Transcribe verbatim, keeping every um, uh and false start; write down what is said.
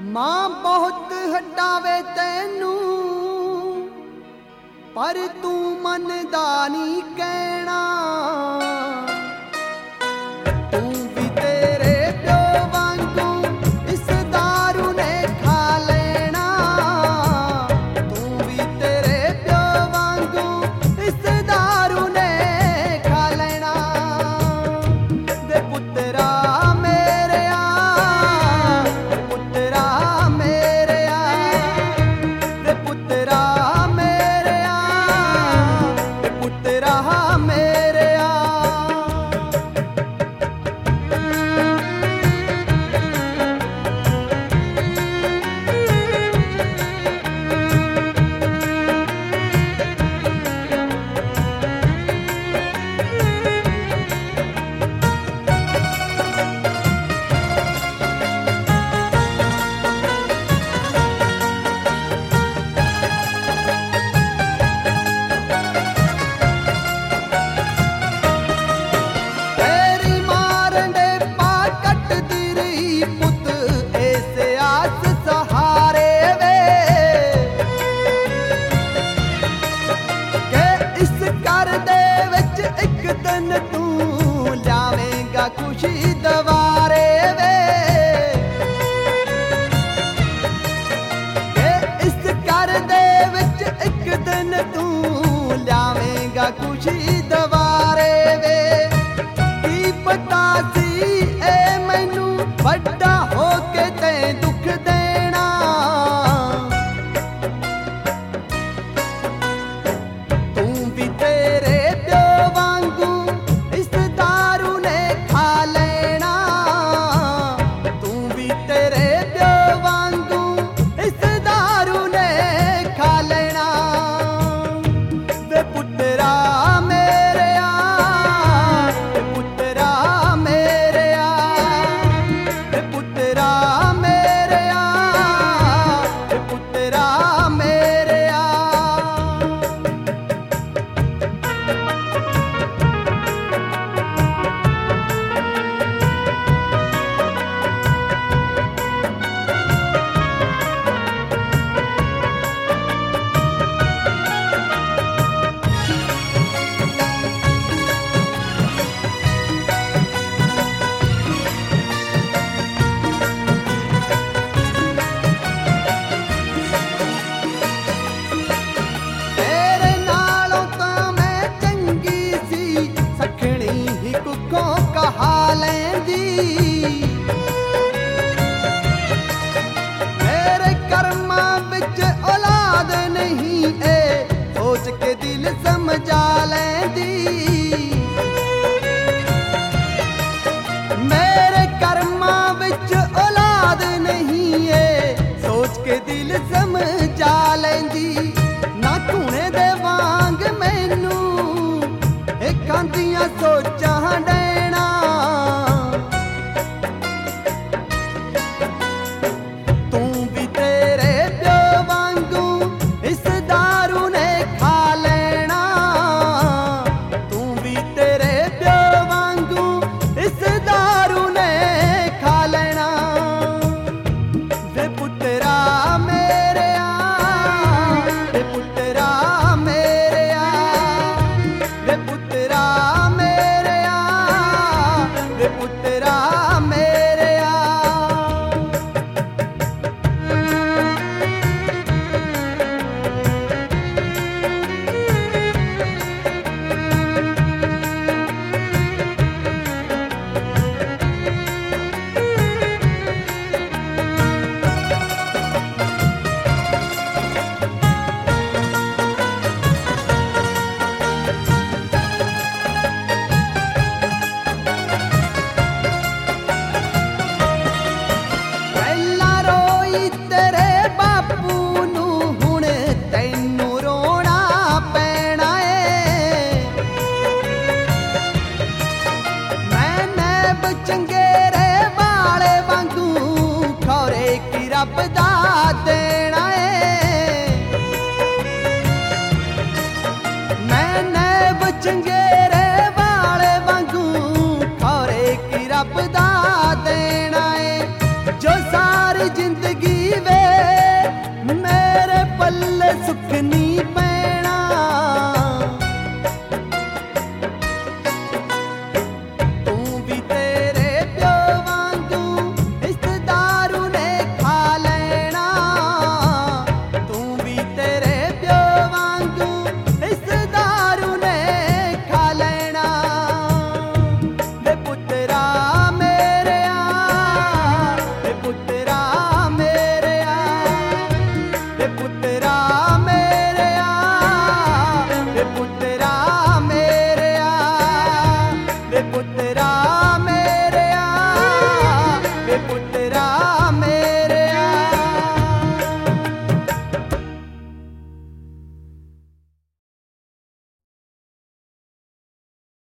मां बहुत हटावे तैनू पर तू मनदा नहीं कहना। तू भी तेरे प्यो वांगू इस दारू ने खा लेना। तू भी तेरे प्यो वांगू इस दारू ने खा लेना। वे पुत्रा मेरे आ, पुत्रा मेरे आ, वे पुत्रा मेरे आ, पुत्रा मेरे आ। तेरी मारने पा कटदी रही पुत ऐसे आस सहारे वे के इस घर दे विच एक दिन तू लावेगा खुशी दवारे वे के इस घर दे विच एक दिन तू लावेगा खुशी दवारे वे। की पता सी ए मैनू बड़ा हो के ते दुख देना। तू भी तेरे प्यो वांगू इस दारू ने खा लेना। तू भी तेरे प्यो वांगू इस दारू ने खा लेना। वे पुत्रा मेरे आ, वे पुत्रा मेरे आ, वे पुत्रा मेरे आ, वे पुत्रा मेरे आ। तेरे नालों तां मैं चंगी सी सखणी ही कुक्कों कहा लैंदी। मेरे कर्मां विच औलाद नहीं ए सोच के दिल समझा लैंदी। मेरे कर्मां विच औलाद नहीं ए सोच के दिल समझा लैंदी। ना धूने दे वांग मैनू एकां दियां सोचां डैना। तू भी तेरे प्यो वांगू इस दारू ने खा लेना। तू भी तेरे प्यो वांगू इस दारू ने खा लेना। वे पुत्रा मेरे आ, वे पुत्रा मेरे आ, वे पुत्रा मेरे आ, वे पुत्रा मेरे आ। तेरा